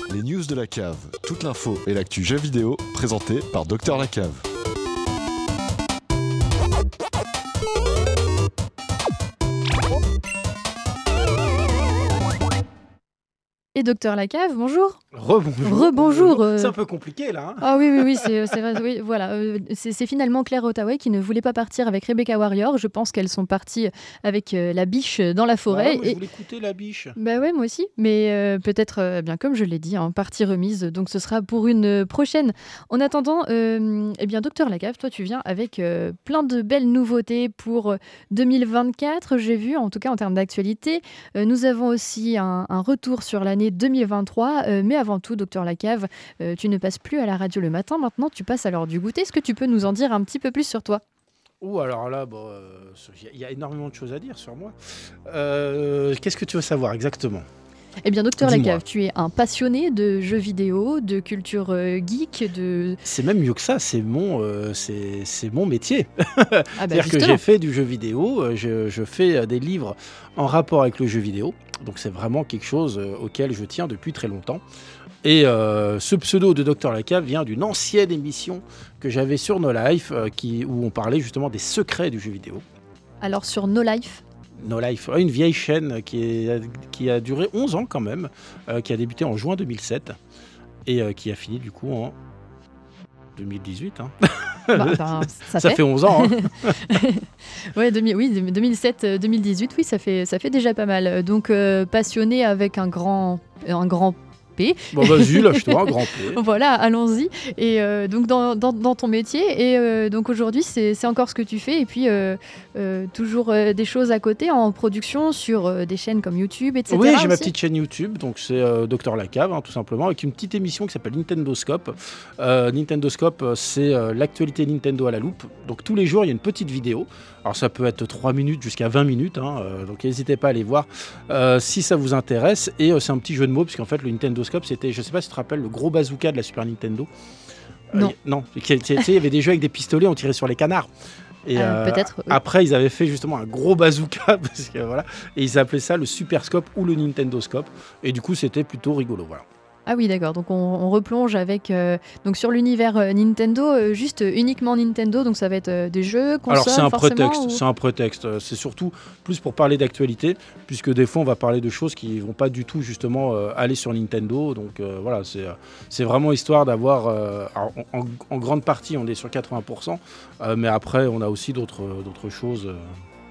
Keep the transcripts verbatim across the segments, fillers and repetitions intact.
Les news de la cave, toute l'info et l'actu jeux vidéo présenté par Docteur Lacave. Et Docteur Lacave, bonjour. Rebonjour. Rebonjour. Euh... C'est un peu compliqué là. Hein ah oui, oui, oui, c'est, c'est vrai. Oui, voilà, euh, c'est, c'est finalement Claire Ottaway qui ne voulait pas partir avec Rebecca Warrior. Je pense qu'elles sont parties avec euh, la biche dans la forêt. Ah, moi, et... Je voulais écouter la biche. Bah ouais, moi aussi. Mais euh, peut-être, euh, bien comme je l'ai dit, hein, partie remise. Donc ce sera pour une prochaine. En attendant, euh, eh bien, Docteur Lacave, toi, tu viens avec euh, plein de belles nouveautés pour deux mille vingt-quatre. J'ai vu, en tout cas en termes d'actualité. Euh, nous avons aussi un, un retour sur l'année deux mille vingt-trois. Euh, mais avant tout, Docteur Lacave, euh, tu ne passes plus à la radio le matin. Maintenant, tu passes à l'heure du goûter. Est-ce que tu peux nous en dire un petit peu plus sur toi ? Ouh, alors là, il bon, euh, y a énormément de choses à dire sur moi. Euh, qu'est-ce que tu veux savoir exactement ? Eh bien, Docteur Dis-moi. Lacave, tu es un passionné de jeux vidéo, de culture euh, geek, de... C'est même mieux que ça, c'est mon, euh, c'est, c'est mon métier. Ah bah, C'est-à-dire que justement. j'ai fait du jeu vidéo, euh, je, je fais euh, des livres en rapport avec le jeu vidéo. Donc c'est vraiment quelque chose euh, auquel je tiens depuis très longtemps. Et euh, ce pseudo de Docteur Lacave vient d'une ancienne émission que j'avais sur No Life, euh, qui, où on parlait justement des secrets du jeu vidéo. Alors, sur No Life, No Life, une vieille chaîne qui, est, qui a duré onze ans quand même, euh, qui a débuté en juin deux mille sept et euh, qui a fini du coup en deux mille dix-huit. Hein. bah, ben, ça, ça fait. fait onze ans. Hein. ouais, deux mille, oui, deux mille sept deux mille dix-huit, oui, ça fait, ça fait déjà pas mal. Donc, euh, passionné avec un grand, un grand P. Bon, vas-y, lâche-toi, un grand P. Voilà, allons-y. Et euh, donc, dans, dans, dans ton métier, et euh, donc aujourd'hui, c'est, c'est encore ce que tu fais. Et puis, euh, euh, toujours euh, des choses à côté en production sur euh, des chaînes comme YouTube, et cetera. Oui, j'ai aussi. ma petite chaîne YouTube, donc c'est euh, Docteur Lacave, hein, tout simplement, avec une petite émission qui s'appelle Nintendo Scope. Euh, Nintendo Scope, c'est euh, l'actualité Nintendo à la loupe. Donc tous les jours, il y a une petite vidéo. Alors ça peut être trois minutes jusqu'à vingt minutes, hein, euh, donc n'hésitez pas à aller voir euh, si ça vous intéresse. Et euh, c'est un petit jeu de mots, parce qu'en fait, le Nintendo Scope, c'était, je sais pas si tu te rappelles, le gros bazooka de la Super Nintendo. Non. Euh, y, non, tu sais, il y avait des jeux avec des pistolets, on tirait sur les canards. Et Euh, euh, peut-être, oui. Après, ils avaient fait justement un gros bazooka, parce que, voilà, et ils appelaient ça le Super Scope ou le Nintendo Scope. Et du coup, c'était plutôt rigolo. Voilà. Ah oui, d'accord. Donc on, on replonge avec euh, donc sur l'univers euh, Nintendo, euh, juste euh, uniquement Nintendo. Donc ça va être euh, des jeux, consoles. Alors c'est un forcément, prétexte. ou... C'est un prétexte. C'est surtout plus pour parler d'actualité, puisque des fois on va parler de choses qui vont pas du tout justement euh, aller sur Nintendo. Donc euh, voilà, c'est c'est vraiment histoire d'avoir. Euh, alors, en, en grande partie, on est sur quatre-vingts pour cent, euh, mais après on a aussi d'autres d'autres choses euh,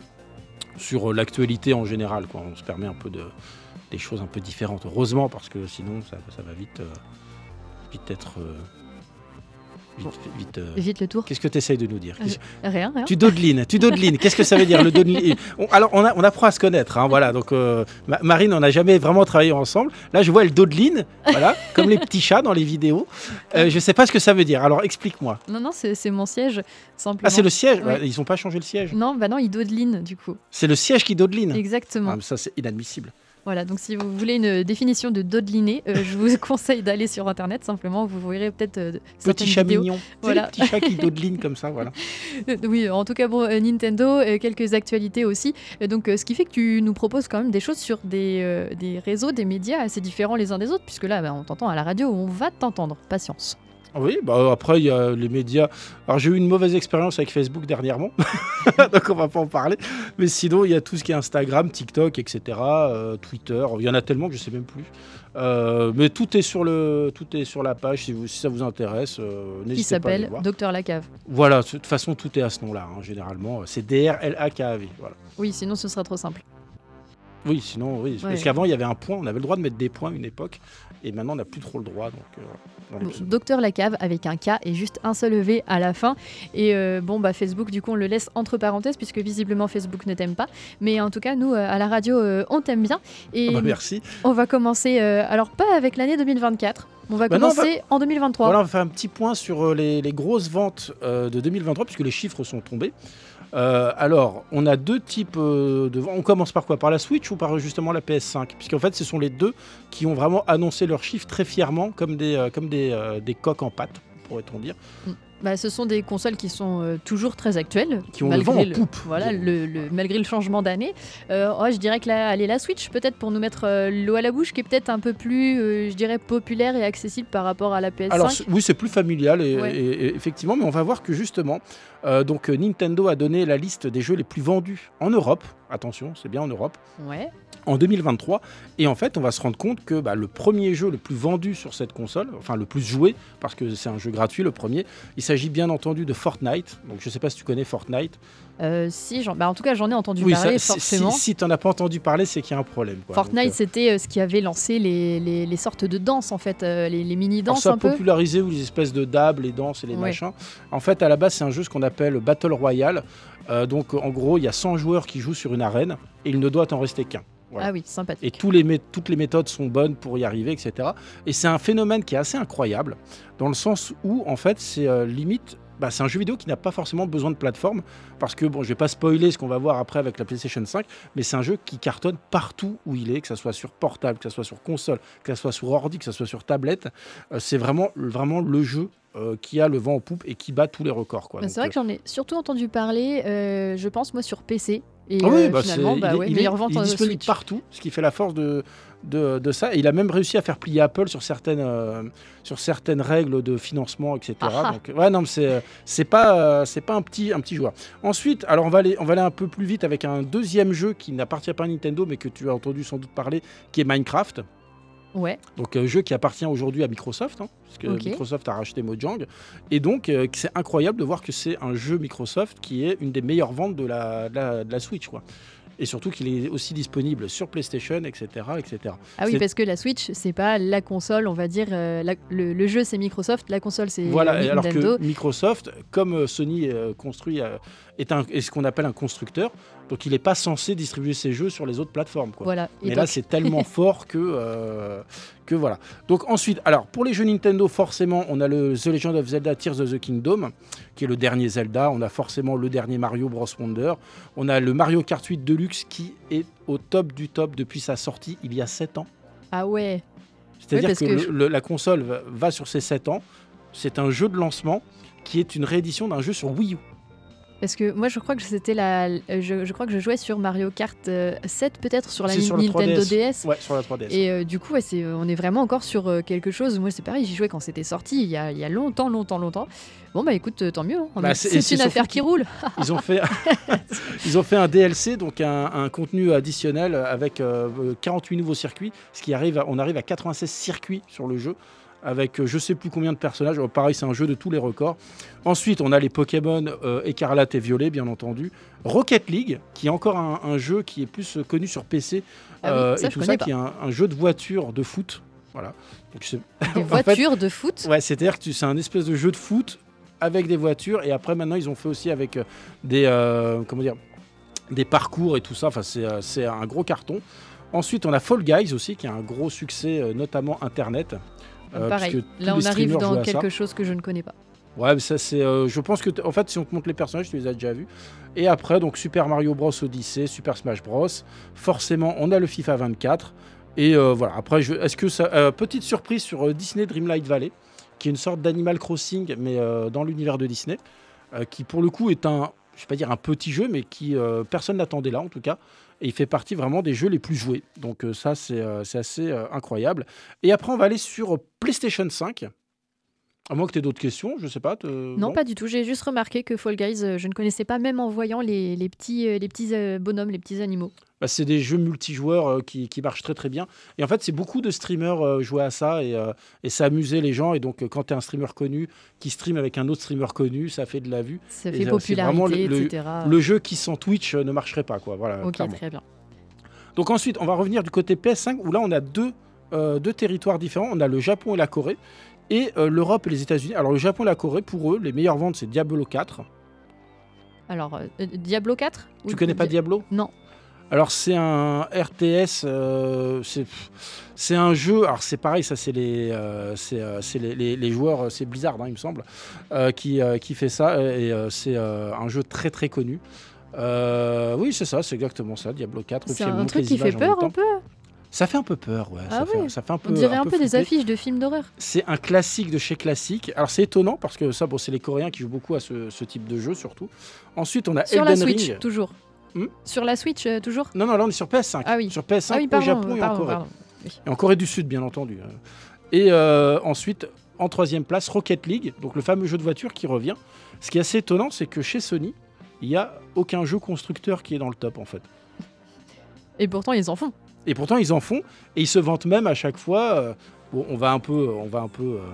sur l'actualité en général, quoi. On se permet un peu de des choses un peu différentes, heureusement, parce que sinon ça, ça va vite, euh, vite être euh, vite, bon. vite, euh... vite le tour. Qu'est-ce que tu essayes de nous dire? euh, Rien, rien. Tu dodelines, tu dodelines. Qu'est-ce que ça veut dire le dodeline? on, Alors on, a, on apprend à se connaître, hein, voilà. Donc euh, Marine, on n'a jamais vraiment travaillé ensemble. Là, je vois elle dodeline, voilà, comme les petits chats dans les vidéos. Euh, je sais pas ce que ça veut dire. Alors explique-moi. Non, non, c'est, c'est mon siège, simplement. Ah, c'est le siège. Oui. Bah, ils n'ont pas changé le siège. Non, bah non, il dodeline du coup. C'est le siège qui dodeline. Exactement. Ah, mais ça, c'est inadmissible. Voilà, donc si vous voulez une définition de dodeliner, euh, je vous conseille d'aller sur internet. Simplement, vous verrez peut-être euh, Petit certaines chat vidéos. mignon. Voilà. Tu sais, les petits chats qui dodelinent comme ça, voilà. Euh, oui, en tout cas, bon, euh, Nintendo, euh, quelques actualités aussi. Euh, donc, euh, ce qui fait que tu nous proposes quand même des choses sur des, euh, des réseaux, des médias assez différents les uns des autres, puisque là, bah, on t'entend à la radio, on va t'entendre. Patience. Oui, bah après il y a les médias. Alors j'ai eu une mauvaise expérience avec Facebook dernièrement, donc on va pas en parler. Mais sinon il y a tout ce qui est Instagram, TikTok, et cetera. Euh, Twitter, il y en a tellement que je sais même plus. Euh, mais tout est sur le, tout est sur la page si, vous, si ça vous intéresse. Euh, Qui n'hésitez pas à aller s'appelle voir. Docteur Lacave. Voilà, de toute façon tout est à ce nom-là, hein, généralement. C'est D R L A K A V. Voilà. Oui, sinon ce sera trop simple. Oui, sinon oui. Ouais. Parce qu'avant il y avait un point, on avait le droit de mettre des points à une époque, et maintenant on n'a plus trop le droit. Donc, euh, dans les Bon, pseudos. Docteur Lacave avec un K et juste un seul V à la fin. Et euh, bon, bah Facebook, du coup, on le laisse entre parenthèses puisque visiblement Facebook ne t'aime pas. Mais en tout cas, nous, euh, à la radio, euh, on t'aime bien. Et Ah bah, merci. on va commencer, euh, alors pas avec l'année deux mille vingt-quatre. On va Bah non, commencer en deux mille vingt-trois. Voilà, on va faire un petit point sur euh, les, les grosses ventes euh, de deux mille vingt-trois, puisque les chiffres sont tombés. Euh, alors, on a deux types euh, de ventes. On commence par quoi? Par la Switch ou par justement la P S cinq? Puisqu'en fait, ce sont les deux qui ont vraiment annoncé leurs chiffres très fièrement, comme des, euh, comme des, euh, des coqs en pâte, pourrait-on dire. Mm. Bah, ce sont des consoles qui sont euh, toujours très actuelles, Qui ont le vent en poupe. Voilà, le, le- malgré le changement d'année. Euh, oh, je dirais que la, allez, la Switch, peut-être pour nous mettre euh, l'eau à la bouche, qui est peut-être un peu plus, euh, je dirais, populaire et accessible par rapport à la P S cinq. Alors c- oui, c'est plus familial et, Ouais. et- et effectivement, mais on va voir que justement, euh, donc euh, Nintendo a donné la liste des jeux les plus vendus en Europe. Attention, c'est bien en Europe. Ouais. En deux mille vingt-trois, et en fait on va se rendre compte que bah, le premier jeu le plus vendu sur cette console, enfin le plus joué, parce que c'est un jeu gratuit le premier, il s'agit bien entendu de Fortnite. Donc je sais pas si tu connais Fortnite. Euh, si, j'en- bah, en tout cas, j'en ai entendu Oui, parler, ça, si, forcément. si, si t'en as pas entendu parler, c'est qu'il y a un problème, quoi. Fortnite, Donc, euh, c'était euh, ce qui avait lancé les, les, les sortes de danses, en fait, euh, les, les alors, mini-danses ça a un peu. popularisé ou les espèces de dabs, les danses et les Ouais. machins. En fait, à la base, c'est un jeu ce qu'on appelle Battle Royale. Euh, donc en gros, il y a cent joueurs qui jouent sur une arène et il ne doit en rester qu'un. Voilà. Ah oui, sympathique. Et tous les mé- toutes les méthodes sont bonnes pour y arriver, et cetera. Et c'est un phénomène qui est assez incroyable, dans le sens où, en fait, c'est euh, limite... Bah, c'est un jeu vidéo qui n'a pas forcément besoin de plateforme, parce que, bon, je vais pas spoiler ce qu'on va voir après avec la PlayStation cinq, mais c'est un jeu qui cartonne partout où il est, que ce soit sur portable, que ce soit sur console, que ce soit sur ordi, que ce soit sur tablette. Euh, c'est vraiment, vraiment le jeu euh, qui a le vent en poupe et qui bat tous les records, quoi. Bah, Donc, c'est vrai que j'en ai surtout entendu parler, euh, je pense, moi, sur P C. Et Ah oui, euh, bah finalement, c'est- bah, il, est- ouais, il est, meilleure vente il est en disponible Switch. partout, ce qui fait la force de, de, de ça. Et il a même réussi à faire plier Apple sur certaines, euh, sur certaines règles de financement, et cetera. Ah ah. Donc, ouais, non, mais c'est, c'est pas, euh, c'est pas un petit, un petit joueur. Ensuite, alors on va, aller, on va aller un peu plus vite avec un deuxième jeu qui n'appartient pas à Nintendo, mais que tu as entendu sans doute parler, qui est Minecraft. Ouais. Donc un jeu qui appartient aujourd'hui à Microsoft, hein, parce que Ok. Microsoft a racheté Mojang. Et donc euh, c'est incroyable de voir que c'est un jeu Microsoft qui est une des meilleures ventes de la, de la, de la Switch, quoi. Et surtout qu'il est aussi disponible sur PlayStation, et cetera, et cetera. Ah oui, C'est- parce que la Switch, c'est pas la console, on va dire. euh, la- le, le jeu, c'est Microsoft, la console, c'est Voilà, euh, et alors Nintendo. que Microsoft, comme euh, Sony euh, construit, euh, est, un, est ce qu'on appelle un constructeur, donc il n'est pas censé distribuer ses jeux sur les autres plateformes, quoi. Voilà. Et Mais là, donc- c'est tellement fort que, euh, que voilà. Donc ensuite, alors pour les jeux Nintendo, forcément, on a le The Legend of Zelda Tears of the Kingdom, qui est le dernier Zelda. On a forcément le dernier Mario Bros Wonder. On a le Mario Kart huit Deluxe qui est au top du top depuis sa sortie il y a sept ans. Ah ouais. C'est-à-dire parce que, que le- je- le- la console va, va sur ses sept ans. C'est un jeu de lancement qui est une réédition d'un jeu sur Wii U. Parce que moi, je crois que c'était la. euh, Je, je crois que je jouais sur Mario Kart euh, sept, peut-être sur la C'est Ni- sur le Nintendo trois D S. D S. Ouais, sur la trois D S. Et euh, du coup, ouais, c'est, on est vraiment encore sur euh, quelque chose. Moi, c'est pareil, j'y jouais quand c'était sorti, il y, a, il y a longtemps, longtemps, longtemps. Bon, bah écoute, euh, tant mieux. hein. On Bah, a- c'est- c'est et c'est une affaire surtout qui roule. Ils ont fait, ils ont fait un D L C, donc un, un contenu additionnel avec euh, quarante-huit nouveaux circuits, ce qui arrive, à- on arrive à quatre-vingt-seize circuits sur le jeu, avec euh, je sais plus combien de personnages. Euh, Pareil, c'est un jeu de tous les records. Ensuite, on a les Pokémon euh, Écarlate et Violet, bien entendu. Rocket League, qui est encore un, un jeu qui est plus euh, connu sur P C, Ah oui, euh, ça, et je tout connais ça, pas. qui est un, un jeu de voiture de foot. Voilà. Donc, c'est- Des en fait, voitures de foot. Ouais, c'est-à-dire que tu- c'est un espèce de jeu de foot avec des voitures, et après maintenant ils ont fait aussi avec euh, des euh, comment dire des parcours et tout ça. Enfin, c'est euh, c'est un gros carton. Ensuite, on a Fall Guys aussi, qui a un gros succès, euh, notamment internet. Euh, Pareil. puisque tous Là, on les arrive streamers jouent dans à ça. quelque chose que je ne connais pas. Ouais, mais ça c'est. euh, je pense que t- en fait, si on te montre les personnages, tu les as déjà vus. Et après, donc Super Mario Bros Odyssey, Super Smash Bros. Forcément, on a le FIFA vingt-quatre. Et euh, voilà. Après, je... est-ce que ça euh, petite surprise sur euh, Disney Dreamlight Valley, qui est une sorte d'Animal Crossing, mais euh, dans l'univers de Disney, euh, qui pour le coup est un, je vais pas dire un petit jeu, mais qui euh, personne n'attendait là en tout cas. Et il fait partie vraiment des jeux les plus joués. Donc euh, ça, c'est euh, c'est assez euh, incroyable. Et après, on va aller sur PlayStation cinq. À moins que tu aies d'autres questions, je sais pas. te- Non, pas du tout. J'ai juste remarqué que Fall Guys, euh, je ne connaissais pas, même en voyant les, les petits, euh, les petits euh, bonhommes, les petits animaux. Bah, c'est des jeux multijoueurs euh, qui, qui marchent très très bien. Et en fait, c'est beaucoup de streamers euh, jouaient à ça et, euh, et ça amusait les gens. Et donc, euh, quand tu es un streamer connu qui stream avec un autre streamer connu, ça fait de la vue. Ça Et fait ça, c'est vraiment popularité, le- le- et cetera. Le jeu qui sans Twitch euh, ne marcherait pas, quoi. Voilà, Ok, clairement. très bien. Donc ensuite, on va revenir du côté P S cinq où là, on a deux, euh, deux territoires différents. On a le Japon et la Corée. Et euh, l'Europe et les États-Unis. Alors, le Japon et la Corée, pour eux, les meilleures ventes, c'est Diablo quatre. Alors, euh, Diablo quatre Tu Ou- connais pas Di- Diablo? Non. Alors c'est un R T S, euh, c'est c'est un jeu. Alors c'est pareil, ça c'est les euh, c'est euh, c'est les, les- les joueurs, euh, c'est Blizzard, hein, il me semble, euh, qui euh, qui fait ça et euh, c'est euh, un jeu très très connu. Euh, oui c'est ça, c'est exactement ça, Diablo quatre. C'est Puis elle un montre truc les qui fait images en même peur temps. un peu. Ça fait un peu peur, ouais. Ah ça, ouais. fait, ça fait un peu. On dirait un peu, des flippé. affiches de films d'horreur. C'est un classique de chez classique. Alors c'est étonnant parce que ça, bon, c'est les Coréens qui jouent beaucoup à ce, ce type de jeu surtout. Ensuite, on a Sur Elden la Switch, Ring. toujours. Hmm Sur la Switch, euh, toujours. Non, non, là on est sur P S cinq. Ah oui. Sur P S cinq Ah oui, au pardon, Japon et en pardon, Corée. pardon. Oui. Et en Corée du Sud, bien entendu. Et euh, ensuite, en troisième place, Rocket League, donc le fameux jeu de voiture qui revient. Ce qui est assez étonnant, c'est que chez Sony, il n'y a aucun jeu constructeur qui est dans le top en fait. Et pourtant, ils en font. Et pourtant, ils en font et ils se vantent même à chaque fois. Euh, bon, on va un peu, on va un peu, euh,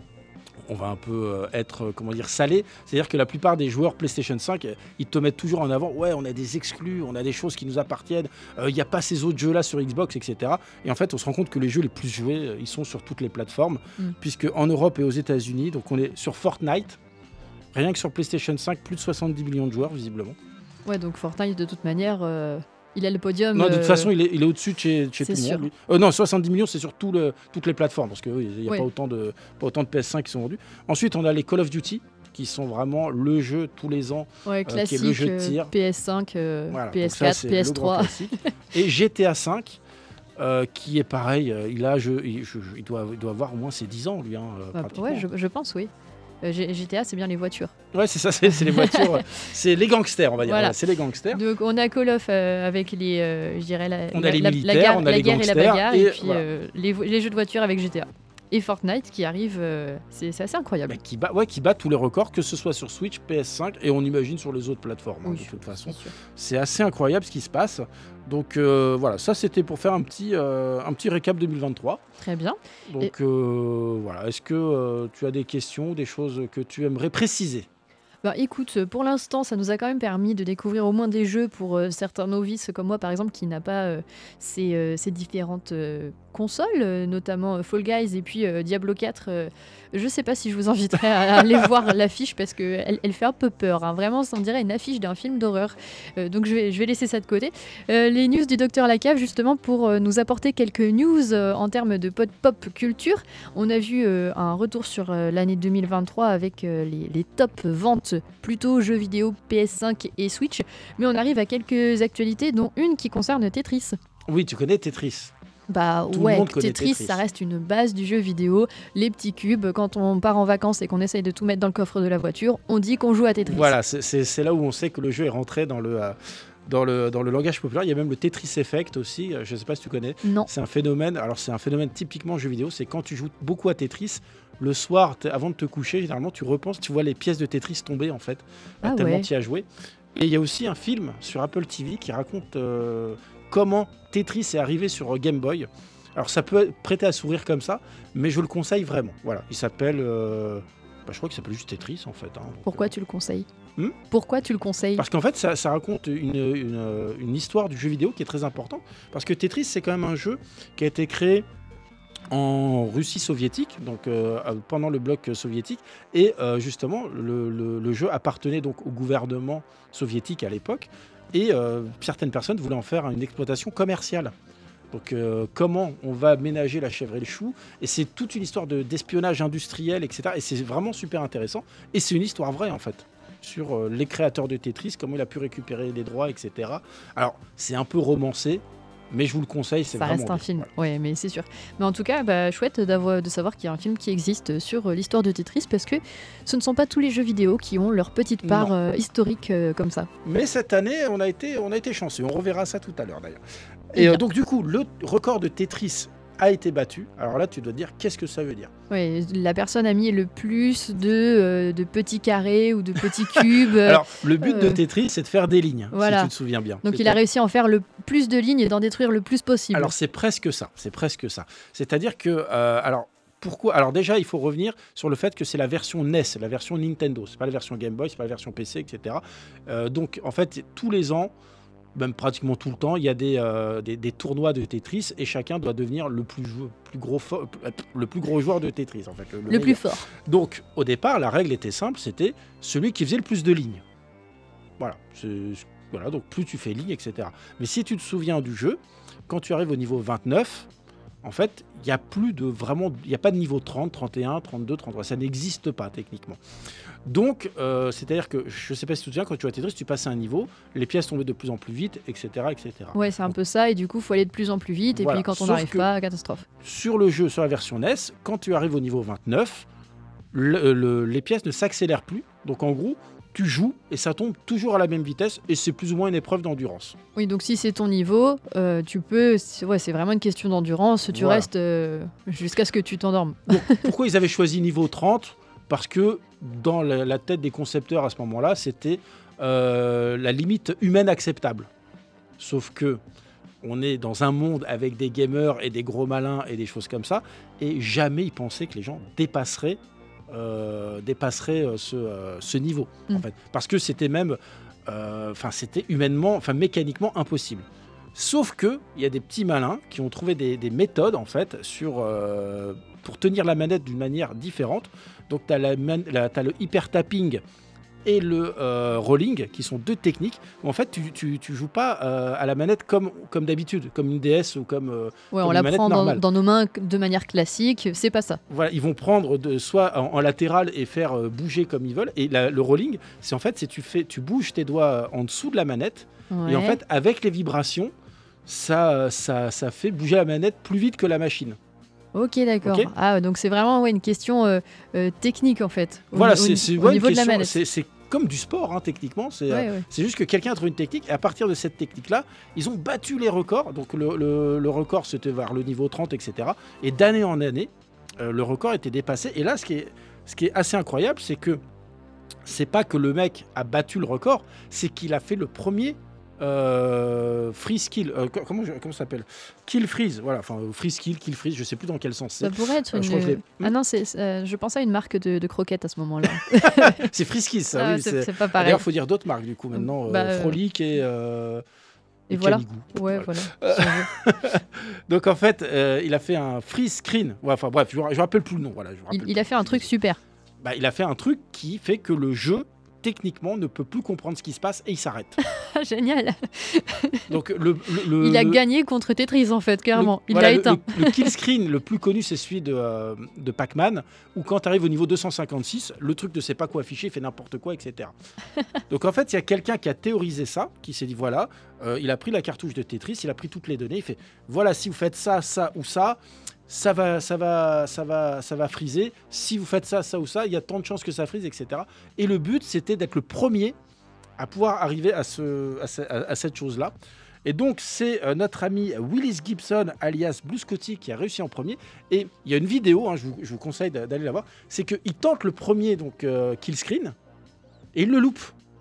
on va un peu euh, être, euh, comment dire, salé. C'est-à-dire que la plupart des joueurs PlayStation cinq, euh, ils te mettent toujours en avant. Ouais, on a des exclus, on a des choses qui nous appartiennent. Il euh, n'y a pas ces autres jeux-là sur Xbox, et cetera. Et en fait, on se rend compte que les jeux les plus joués, euh, ils sont sur toutes les plateformes, mm. puisque en Europe et aux États-Unis, donc on est sur Fortnite. Rien que sur PlayStation cinq, plus de soixante-dix millions de joueurs visiblement. Ouais, donc Fortnite de toute manière. Euh... Il a le podium. Non, de toute euh... façon, il est, il est au-dessus de chez, chez tout le monde. Lui. Euh, non, soixante-dix millions, c'est sur tout le, toutes les plateformes, parce qu'il oui, n'y a oui. pas, autant de, pas autant de P S cinq qui sont vendus. Ensuite, on a les Call of Duty, qui sont vraiment le jeu tous les ans, ouais, classique, euh, qui est le jeu de tir. P S cinq, euh, voilà, P S quatre, ça, P S trois. Et G T A cinq, euh, qui est pareil, euh, il, a, je, il, je, il, doit, il doit avoir au moins ses dix ans, lui. Hein, bah, ouais, je, je pense, oui. Euh, G T A, c'est bien les voitures. Ouais, c'est ça, c'est, c'est les voitures. C'est les gangsters, on va dire. Voilà. Voilà, c'est les gangsters. Donc, on a Call of euh, avec les, euh, je dirais, la, on la, a les la, militaires, la guerre, on a la les guerre gangsters. Et la bagarre, et, et puis voilà. euh, les, les jeux de voitures avec G T A. Et Fortnite qui arrive, euh, c'est, c'est assez incroyable. Bah, qui, bat, ouais, qui bat tous les records, que ce soit sur Switch, P S cinq, et on imagine sur les autres plateformes, oui, hein, de toute façon. C'est, c'est assez incroyable ce qui se passe. Donc euh, voilà, ça c'était pour faire un petit, euh, un petit récap deux mille vingt-trois. Très bien. Donc et... euh, voilà, est-ce que euh, tu as des questions, des choses que tu aimerais préciser ? Bah, écoute, pour l'instant, ça nous a quand même permis de découvrir au moins des jeux pour euh, certains novices comme moi, par exemple, qui n'a pas euh, ces, euh, ces différentes euh, consoles, euh, notamment euh, Fall Guys et puis euh, Diablo quatre. Euh, je sais pas si je vous inviterai à, à aller voir l'affiche parce qu'elle elle fait un peu peur. Hein. Vraiment, ça on dirait une affiche d'un film d'horreur. Euh, donc je vais, je vais laisser ça de côté. Euh, les news du Docteur Lacave, justement, pour euh, nous apporter quelques news euh, en termes de pop, pop culture. On a vu euh, un retour sur euh, l'année deux mille vingt-trois avec euh, les, les top ventes plutôt jeux vidéo P S cinq et Switch. Mais on arrive à quelques actualités, dont une qui concerne Tetris. Oui, tu connais Tetris. Bah Tout ouais, Tetris, Tetris, ça reste une base du jeu vidéo. Les petits cubes, quand on part en vacances et qu'on essaye de tout mettre dans le coffre de la voiture, on dit qu'on joue à Tetris. Voilà, c'est, c'est, c'est là où on sait que le jeu est rentré dans le... Euh... Dans le, dans le langage populaire, il y a même le Tetris Effect aussi, je ne sais pas si tu connais. Non. C'est un phénomène, alors c'est un phénomène typiquement jeu vidéo, c'est quand tu joues beaucoup à Tetris, le soir, avant de te coucher, généralement tu repenses, tu vois les pièces de Tetris tomber en fait, ah tellement ouais. tu y as joué. Et il y a aussi un film sur Apple T V qui raconte euh, comment Tetris est arrivé sur Game Boy. Alors ça peut prêter à sourire comme ça, mais je le conseille vraiment. Voilà, il s'appelle... Euh, bah, je crois qu'il s'appelle juste Tetris en fait. Hein, donc, Pourquoi euh... tu le conseilles Hmm Pourquoi tu le conseilles ? Parce qu'en fait, ça, ça raconte une, une, une histoire du jeu vidéo qui est très importante. Parce que Tetris, c'est quand même un jeu qui a été créé en Russie soviétique, donc euh, pendant le bloc soviétique. Et euh, justement, le, le, le jeu appartenait donc au gouvernement soviétique à l'époque. Et euh, certaines personnes voulaient en faire une exploitation commerciale. Donc euh, comment on va ménager la chèvre et le chou. Et c'est toute une histoire de, d'espionnage industriel, et cetera. Et c'est vraiment super intéressant. Et c'est une histoire vraie, en fait, sur euh, les créateurs de Tetris, comment il a pu récupérer les droits, et cetera. Alors, c'est un peu romancé, mais je vous le conseille, c'est ça vraiment reste un bien. film, Voilà. ouais, mais c'est sûr. Mais en tout cas, bah, chouette d'avoir, de savoir qu'il y a un film qui existe sur euh, l'histoire de Tetris, parce que ce ne sont pas tous les jeux vidéo qui ont leur petite part euh, historique euh, comme ça. Mais cette année, on a été, on a été chanceux. On reverra ça tout à l'heure, d'ailleurs. Et euh, donc, du coup, le record de Tetris a été battu. Alors là, tu dois te dire, qu'est-ce que ça veut dire ? Oui, la personne a mis le plus de, euh, de petits carrés ou de petits cubes. Alors, le but euh, de Tetris, c'est de faire des lignes, voilà. si tu te souviens bien. Donc, c'est il a réussi à en faire le plus de lignes et d'en détruire le plus possible. Alors, c'est presque ça. C'est presque ça. C'est-à-dire que... Euh, alors, pourquoi ? Alors déjà, il faut revenir sur le fait que c'est la version N E S, la version Nintendo. C'est pas la version Game Boy, c'est pas la version P C, et cetera. Euh, donc, en fait, tous les ans... même pratiquement tout le temps, il y a des, euh, des, des tournois de Tetris et chacun doit devenir le plus, jou- plus, gros, fo- le plus gros joueur de Tetris. En fait, le, le, le plus fort. Donc, au départ, la règle était simple, c'était celui qui faisait le plus de lignes. Voilà, c'est, voilà donc plus tu fais lignes, et cetera. Mais si tu te souviens du jeu, quand tu arrives au niveau vingt-neuf, En fait, il n'y a plus de vraiment, il n'y a pas de niveau trente, trente et un, trente-deux, trente-trois, ça n'existe pas techniquement. Donc, euh, c'est-à-dire que, je ne sais pas si tu te souviens, quand tu jouais à Tetris, tu passais un niveau, les pièces tombaient de plus en plus vite, et cetera, et cetera. Ouais, c'est un peu ça, et du coup, il faut aller de plus en plus vite, et Voilà. puis quand on Sauf n'arrive que pas, catastrophe. Sur le jeu, sur la version N E S, quand tu arrives au niveau vingt-neuf, le, le, les pièces ne s'accélèrent plus. Donc en gros, tu joues et ça tombe toujours à la même vitesse et c'est plus ou moins une épreuve d'endurance. Oui, donc si c'est ton niveau, euh, tu peux. C'est, ouais, c'est vraiment une question d'endurance. Tu Voilà. restes euh, jusqu'à ce que tu t'endormes. Donc pourquoi ils avaient choisi niveau trente ? Parce que dans la, la tête des concepteurs à ce moment-là, c'était euh, la limite humaine acceptable. Sauf que on est dans un monde avec des gamers et des gros malins et des choses comme ça, et jamais ils pensaient que les gens dépasseraient, euh, dépasseraient euh, ce, euh, ce niveau, Mm. en fait. Parce que c'était même, euh, enfin, c'était humainement, enfin, mécaniquement impossible. Sauf que il y a des petits malins qui ont trouvé des, des méthodes, en fait, sur, euh, pour tenir la manette d'une manière différente. Donc, tu as le hyper tapping et le euh, rolling, qui sont deux techniques où en fait tu, tu, tu joues pas euh, à la manette comme, comme d'habitude, comme une D S ou comme, euh, Ouais, comme on une la manette prend dans, normale. dans nos mains de manière classique. C'est pas ça. Voilà, ils vont prendre de, soit en, en latéral et faire euh, bouger comme ils veulent. Et la- le rolling, c'est en fait, c'est tu fais, tu bouges tes doigts en dessous de la manette Ouais. et en fait avec les vibrations, ça, ça, ça fait bouger la manette plus vite que la machine. Ok, d'accord. Ok. Ah, donc c'est vraiment ouais, une question euh, euh, technique en fait. Au, Voilà, au- c'est c'est- au ouais, une niveau de la question- manette. c'est- c'est comme du sport, hein, techniquement. C'est euh, Ouais, ouais. c'est juste que quelqu'un a trouvé une technique et à partir de cette technique-là, ils ont battu les records. Donc le, le- le record, c'était vers le niveau trente, et cetera. Et d'année en année, euh, le record était dépassé. Et là, ce qui est, ce qui est assez incroyable, c'est que c'est pas que le mec a battu le record, c'est qu'il a fait le premier euh, freeze kill. Euh, co- comment, je- comment ça s'appelle Kill freeze. Voilà, enfin freeze kill, kill freeze. Je sais plus dans quel sens c'est. Ça pourrait être Euh, je une. crois que je l'ai- Ah non, c'est, c'est- euh, je pensais à une marque de, de croquettes à ce moment-là. C'est freeze kill, ça. Ah, oui, c'est, c'est- c'est pas pareil. D'ailleurs, il faut dire d'autres marques du coup maintenant. euh, Bah, euh, Frolic et. euh, Et voilà. Canigou. Ouais, Voilà. voilà. Si on veut. Donc en fait, euh, il a fait un freeze screen. Ouais, enfin bref, je ne rappelle plus le nom. Voilà, je me rappelle Il, il plus. a fait un truc super. Bah, il a fait un truc qui fait que le jeu, techniquement, ne peut plus comprendre ce qui se passe et il s'arrête. Génial. Donc le, le- le- Il a le- gagné contre Tetris en fait, clairement. le- Il voilà, l'a le- éteint. Le, le kill screen le plus connu, c'est celui de, euh, de Pac-Man, où quand tu arrives au niveau deux cent cinquante-six, le truc ne sait pas quoi afficher, il fait n'importe quoi, et cetera. Donc en fait, il y a quelqu'un qui a théorisé ça, qui s'est dit voilà, euh, il a pris la cartouche de Tetris, il a pris toutes les données, il fait voilà, si vous faites ça, ça ou ça, ça va, ça va, ça va, ça va friser. Si vous faites ça, ça ou ça, il y a tant de chances que ça frise, et cetera. Et le but, c'était d'être le premier à pouvoir arriver à, ce, à, ce- à- à cette chose-là. Et donc, c'est euh, notre ami Willis Gibson, alias Blue Scotty, qui a réussi en premier. Et il y a une vidéo, hein, je, vous, je vous conseille d'a- d'aller la voir, c'est qu'il tente le premier donc, euh, kill screen, et il le loupe.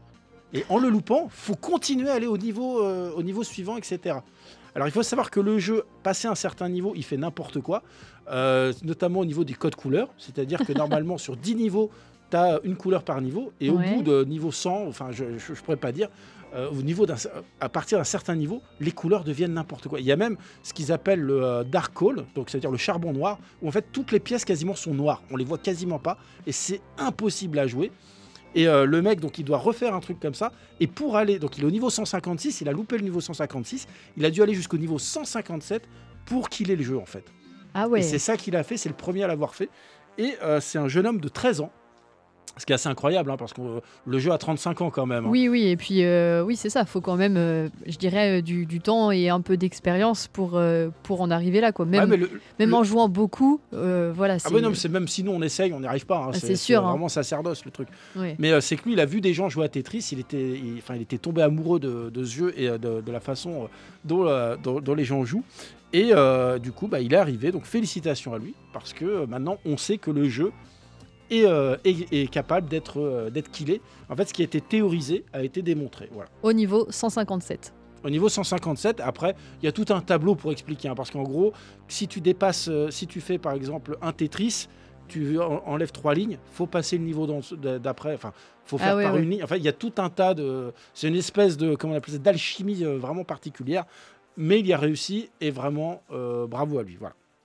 Et en le loupant, faut continuer à aller au niveau, euh, au niveau suivant, et cetera. Alors, il faut savoir que le jeu, passé un certain niveau, il fait n'importe quoi, euh, notamment au niveau des codes couleurs. C'est-à-dire que normalement, sur dix niveaux, tu as une couleur par niveau. Et au Ouais. bout de niveau cent, enfin, je ne pourrais pas dire, euh, au niveau d'un, à partir d'un certain niveau, les couleurs deviennent n'importe quoi. Il y a même ce qu'ils appellent le euh, dark coal, donc c'est-à-dire le charbon noir, où en fait, toutes les pièces quasiment sont noires. On les voit quasiment pas. Et c'est impossible à jouer. Et euh, le mec, donc, il doit refaire un truc comme ça. Et pour aller, donc, il est au niveau cent cinquante-six, il a loupé le niveau cent cinquante-six, il a dû aller jusqu'au niveau cent cinquante-sept pour qu'il ait le jeu, en fait. Ah ouais. Et c'est ça qu'il a fait, c'est le premier à l'avoir fait. Et euh, c'est un jeune homme de treize ans, ce qui est assez incroyable, hein, parce que euh, le jeu a trente-cinq ans quand même. hein. Oui, oui, et puis euh, oui, c'est ça. Faut quand même, euh, je dirais, euh, du, du temps et un peu d'expérience pour, euh, pour en arriver là, quoi. Même, Ouais, mais le- même le- en jouant beaucoup, euh, voilà. Ah C'est, ouais, non, mais c'est même sinon on essaye, on n'y arrive pas. hein. Ah, c'est sûr, hein. vraiment sacerdoce le truc. ouais. Mais euh, c'est que lui, il a vu des gens jouer à Tetris, il était, il, enfin, il était tombé amoureux de, de ce jeu et euh, de, de la façon euh, dont, euh, dont- dont les gens jouent. Et euh, du coup, bah, il est arrivé, donc félicitations à lui, parce que euh, maintenant on sait que le jeu est, euh, est- est capable d'être euh, d'être killé. En fait, ce qui a été théorisé a été démontré. Voilà. Au niveau cent cinquante-sept. Au niveau cent cinquante-sept, après, il y a tout un tableau pour expliquer. hein, parce qu'en gros, si tu dépasses, euh, si tu fais par exemple un Tetris, tu en- enlèves trois lignes, faut passer le niveau dans- d'après. Enfin, faut Ah faire ouais, par ouais. une ligne. Enfin, il y a tout un tas de. C'est une espèce de, comment on appelle ça, d'alchimie euh, vraiment particulière. Mais il y a réussi et vraiment euh, bravo à lui. Voilà.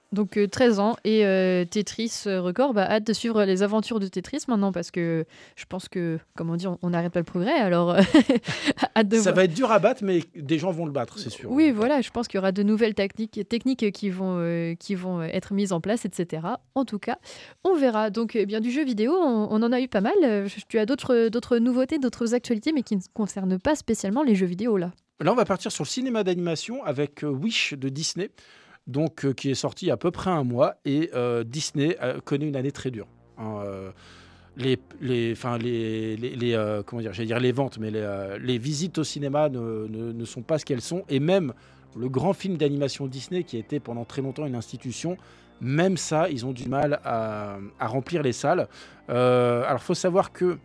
Donc euh, treize ans et euh, Tetris euh, record, bah, hâte de suivre les aventures de Tetris maintenant parce que je pense que, comme on dit, on on n'arrête pas le progrès, alors euh, hâte de Ça voir. va être dur à battre, mais des gens vont le battre, c'est sûr. Oui, voilà, je pense qu'il y aura de nouvelles techniques, techniques qui vont, euh, qui vont euh, être mises en place, et cetera. En tout cas, on verra. Donc, eh bien, du jeu vidéo, on, on en a eu pas mal. Euh, Tu as d'autres d'autres nouveautés, d'autres actualités, mais qui ne concernent pas spécialement les jeux vidéo, là. Là, on va partir sur le cinéma d'animation avec euh, Wish de Disney, donc euh, qui est sorti il y a à peu près un mois. Et euh, Disney euh, connaît une année très dure. Hein, euh, les, les, enfin, les, les, les, euh, comment dire, j'allais dire les ventes, mais les, euh, les visites au cinéma ne, ne, ne sont pas ce qu'elles sont. Et même le grand film d'animation Disney, qui a été pendant très longtemps une institution, même ça, ils ont du mal à, à remplir les salles. Euh, alors, il faut savoir que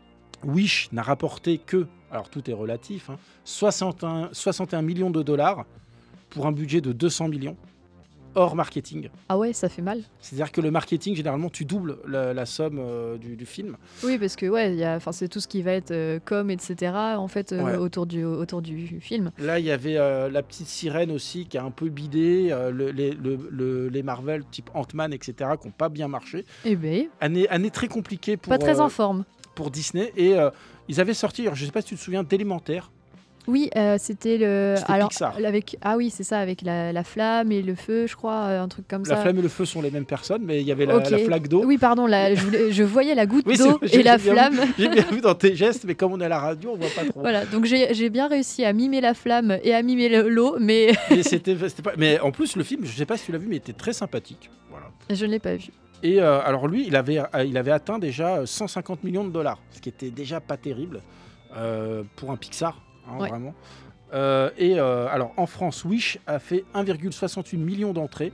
Wish n'a rapporté que, alors tout est relatif, hein, soixante et un, soixante et un millions de dollars pour un budget de deux cents millions, hors marketing. Ah ouais, ça fait mal. C'est-à-dire que le marketing, généralement, tu doubles la, la somme euh, du, du film. Oui, parce que ouais, il y a, enfin, c'est tout ce qui va être euh, com, et cetera. En fait, euh, Ouais. autour du autour du film. Là, il y avait euh, la petite sirène aussi qui a un peu bidé, euh, le- les, le- le- les Marvel type Ant-Man, et cetera, qui n'ont pas bien marché. Eh ben, Année, année très compliquée pour, pas très euh, en forme. pour Disney. Et euh, ils avaient sorti, alors, je ne sais pas si tu te souviens, d'Élémentaire. Oui, euh, c'était le. C'était Alors, Pixar. avec ah oui, c'est ça, avec la, la flamme et le feu, je crois, euh, un truc comme La ça. flamme et le feu sont les mêmes personnes, mais il y avait la, Ok. la flaque d'eau. Oui, pardon, là, je, voulais- je voyais la goutte Oui, d'eau c'est- j'ai- et la j'ai bien vu. flamme. J'ai bien vu dans tes gestes, mais comme on est à la radio, on voit pas trop. Voilà, donc j'ai j'ai bien réussi à mimer la flamme et à mimer le- l'eau, mais Mais, c'était, c'était pas... mais en plus, le film, je sais pas si tu l'as vu, mais il était très sympathique. Voilà. je ne l'ai pas vu. Et euh, alors lui, il avait, euh, il avait atteint déjà cent cinquante millions de dollars, ce qui était déjà pas terrible euh, pour un Pixar, hein, Ouais. vraiment. Euh, et euh, alors en France, Wish a fait un virgule soixante-huit million d'entrées,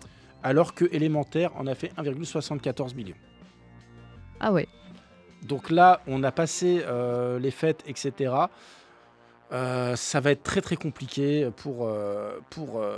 alors que Élémentaire en a fait un virgule soixante-quatorze millions. Ah ouais. Donc là, on a passé euh, les fêtes, et cetera. Euh, ça va être très très compliqué pour, euh, pour, euh,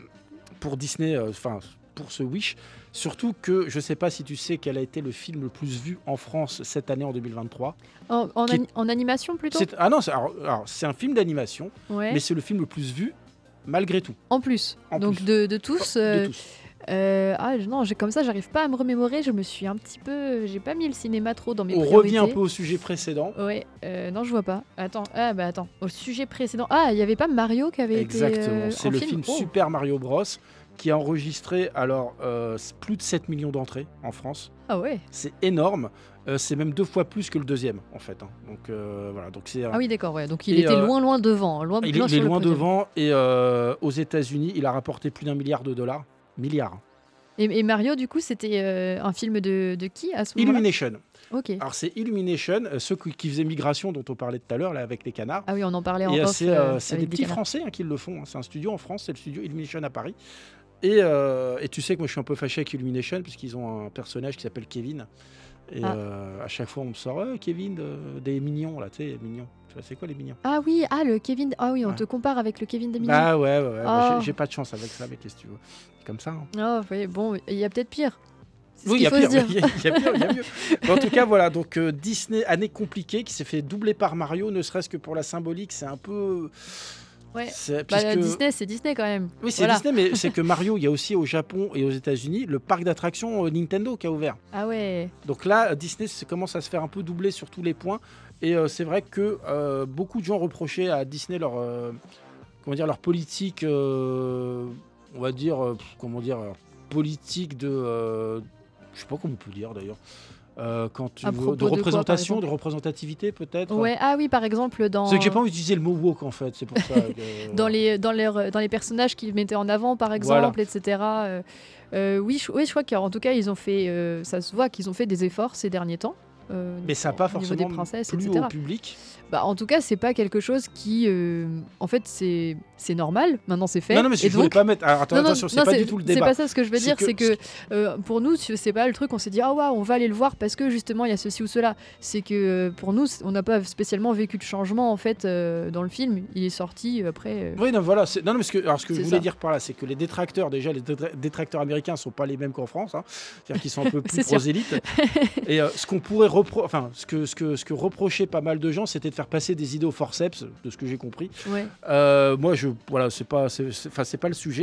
pour Disney, enfin pour ce Wish. Surtout que je ne sais pas si tu sais quel a été le film le plus vu en France cette année en deux mille vingt-trois. En, en, Qui- ani- en animation plutôt. C'est- Ah non, c'est, alors, alors, c'est un film d'animation, Ouais. mais c'est le film le plus vu malgré tout. En plus. En donc plus. De, de tous. De euh, tous. euh, ah non, j'ai comme ça, j'arrive pas à me remémorer. Je me suis un petit peu, j'ai pas mis le cinéma trop dans mes On priorités. revient un peu au sujet précédent. Ouais, euh, non, je vois pas. Attends, ah bah attends, au sujet précédent. Ah, il y avait pas Mario qui avait Exactement, été. euh, c'est en le film, film Oh. Super Mario Bros. Qui a enregistré alors euh, plus de sept millions d'entrées en France. Ah ouais. C'est énorme. Euh, c'est même deux fois plus que le deuxième, en fait. hein. Donc euh, voilà. Donc c'est. un- Ah oui, d'accord, ouais. Donc il Et, était euh, loin, loin devant. Loin, il, est- loin il est sur le loin podium. devant. Et euh, aux États-Unis, il a rapporté plus d'un milliard de dollars. Milliard. Et, et Mario, du coup, c'était euh, un film de, de qui à ce moment-là? Illumination. Ok. Alors c'est Illumination, euh, ceux qui, qui faisaient Migration, dont on parlait tout à l'heure, là, avec les canards. Ah oui, on en parlait en Et euh, off. c'est euh, euh, c'est avec des petits canards. Français hein, qui le font. hein. C'est un studio en France, c'est le studio Illumination à Paris. Et, euh, et tu sais que moi je suis un peu fâché avec Illumination puisqu'ils ont un personnage qui s'appelle Kevin. Et Ah. euh, à chaque fois on me sort euh, Kevin de- des mignons là, tu sais, mignons. Tu vois, c'est quoi les mignons? Ah oui, ah le Kevin. Ah oui, on Ouais. te compare avec le Kevin des Mignons. Bah ouais, ouais, ouais. Bah, Oh. j'ai- j'ai pas de chance avec ça, mais qu'est-ce que tu veux? C'est comme ça. hein. Ah oui, bon, il y a peut-être pire. C'est ce Oui, il y qu'il a faut pire, se dire. il y a- il y a pire, il y a mieux. Mais en tout cas, voilà, donc euh, Disney, année compliquée, qui s'est fait doubler par Mario, ne serait-ce que pour la symbolique, c'est un peu. Ouais. c'est- Bah, puisque- Disney, c'est Disney quand même. Oui, c'est Voilà. Disney, mais c'est que Mario, il y a aussi au Japon et aux États-Unis le parc d'attractions euh, Nintendo qui a ouvert. Ah ouais. Donc là, Disney c'est- commence à se faire un peu doubler sur tous les points. Et euh, c'est vrai que euh, beaucoup de gens reprochaient à Disney leur, euh, comment dire, leur politique, euh, on va dire, euh, pff, comment dire, leur politique de, euh, je sais pas comment on peut dire d'ailleurs, euh, quand tu À veux- propos de de quoi, par représentation, de exemple représentativité peut-être. Ouais, ah oui, par exemple, dans. C'est que j'ai pas envie d'utiliser le mot woke en fait, c'est pour ça. que- dans les dans leurs dans les personnages qu'ils mettaient en avant par Voilà. exemple, etc. Euh, euh, oui, je, oui je crois qu'en tout cas ils ont fait euh, ça se voit qu'ils ont fait des efforts ces derniers temps, euh, Mais ça n'a au pas niveau forcément des princesses, plu etc. au public. Bah, en tout cas c'est pas quelque chose qui euh, en fait c'est c'est normal, maintenant c'est fait. Non, non, mais et je voulais donc pas mettre. Alors, attends, non, non, attention, c'est non, pas du tout le c'est débat. pas ça ce que je veux C'est dire, que- c'est que euh, pour nous c'est c'est pas le truc on s'est dit ah waouh on va aller le voir parce que justement il y a ceci ou cela. C'est que euh, pour nous c'est- on n'a pas spécialement vécu de changement en fait euh, dans le film. Il est sorti après. euh, Oui, non, voilà. c'est- Non, non, mais ce que, alors, ce que je C'est voulais ça. dire par là, c'est que les détracteurs, déjà, les détra- détracteurs américains sont pas les mêmes qu'en France. hein. C'est-à-dire qu'ils sont un peu plus C'est sûr. prosélytes. Et euh, ce qu'on pourrait repro... enfin, ce que, ce, que, ce que reprochait pas mal de gens, c'était de faire passer des idées au forceps, de ce que j'ai compris. Ouais. Euh, moi, je, voilà, c'est pas, c'est, c'est- enfin, c'est pas le sujet.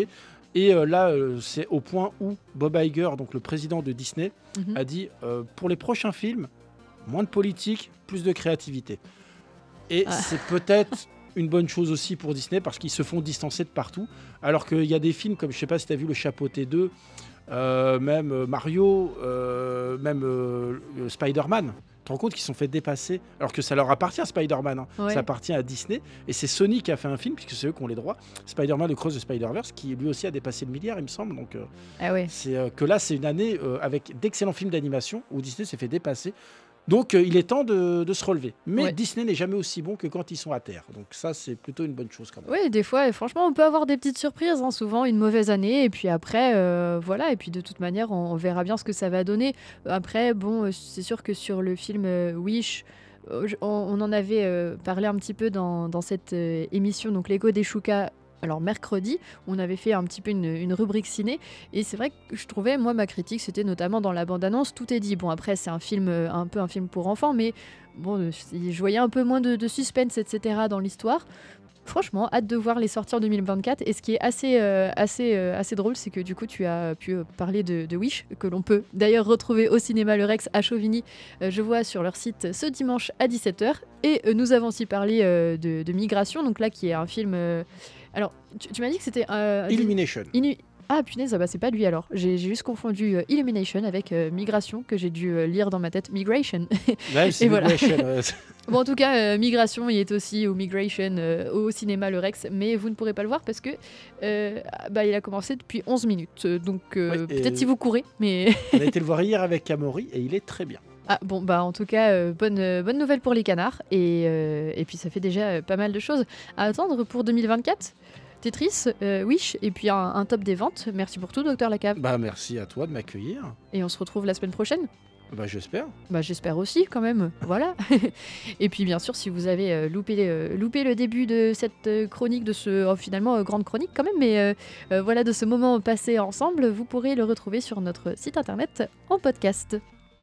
Et euh, là, euh, c'est au point où Bob Iger, donc le président de Disney, Mhm. a dit euh, pour les prochains films, moins de politique, plus de créativité. Et Ah. c'est peut-être une bonne chose aussi pour Disney parce qu'ils se font distancer de partout. Alors qu'il y a des films comme, je sais pas si tu as vu Le Chapeauté deux, euh, même euh, Mario, euh, même euh, euh, Spider-Man. Tu te rends compte qu'ils se sont fait dépasser alors que ça leur appartient, Spider-Man. hein. Ouais. Ça appartient à Disney. Et c'est Sony qui a fait un film, puisque c'est eux qui ont les droits. Spider-Man, le Cross de Spider-Verse, qui lui aussi a dépassé le milliard, il me semble. Donc euh, Ah ouais. c'est euh, que là, c'est une année euh, avec d'excellents films d'animation où Disney s'est fait dépasser. Donc euh, il est temps de, de se relever. Mais Ouais. Disney n'est jamais aussi bon que quand ils sont à terre. Donc ça, c'est plutôt une bonne chose quand même. Oui, des fois, et franchement, on peut avoir des petites surprises. hein. Souvent, une mauvaise année, et puis après, euh, voilà. Et puis de toute manière, on, on verra bien ce que ça va donner. Après, bon, euh, c'est sûr que sur le film euh, Wish, euh, je- on, on en avait euh, parlé un petit peu dans, dans cette euh, émission, donc l'Écho des Choukas. Alors mercredi, on avait fait un petit peu une, une rubrique ciné, et c'est vrai que je trouvais, moi, ma critique, c'était notamment dans la bande-annonce, tout est dit. Bon, après, c'est un film, euh, un peu un film pour enfants, mais bon, euh, je voyais un peu moins de, de suspense, et cetera dans l'histoire. Franchement, hâte de voir les sorties en deux mille vingt-quatre. Et ce qui est assez, euh, assez, euh, assez drôle, c'est que du coup, tu as pu euh, parler de, de Wish, que l'on peut d'ailleurs retrouver au cinéma Le Rex à Chauvigny, euh, je vois sur leur site ce dimanche à dix-sept heures. Et euh, nous avons aussi parlé euh, de, de Migration, donc là, qui est un film. euh, Alors, tu, tu m'as dit que c'était. euh, Illumination. Inu- Ah punaise, ah bah c'est pas lui alors. J'ai j'ai juste confondu euh, Illumination avec euh, Migration, que j'ai dû euh, lire dans ma tête. Migration. Ouais, c'est Et voilà. Illumination, euh, Bon, en tout cas, euh, Migration, il est aussi au Migration, euh, au cinéma Le Rex, mais vous ne pourrez pas le voir parce que euh, bah, il a commencé depuis onze minutes. Euh, Donc euh, Ouais, et- peut-être si vous courez, mais on a été le voir hier avec Amaury et il est très bien. ah bon bah en tout cas euh, bonne euh, bonne nouvelle pour les canards et euh, et puis ça fait déjà euh, pas mal de choses à attendre pour deux mille vingt-quatre. Tetris, euh, Wish et puis un, un top des ventes. Merci pour tout, Docteur Lacave. Bah merci à toi de m'accueillir. Et on se retrouve la semaine prochaine. Bah j'espère. Bah, j'espère aussi, quand même. Voilà. Et puis, bien sûr, si vous avez euh, loupé, euh, loupé le début de cette euh, chronique, de ce oh, finalement euh, grande chronique quand même, mais euh, euh, voilà, de ce moment passé ensemble, vous pourrez le retrouver sur notre site internet en podcast.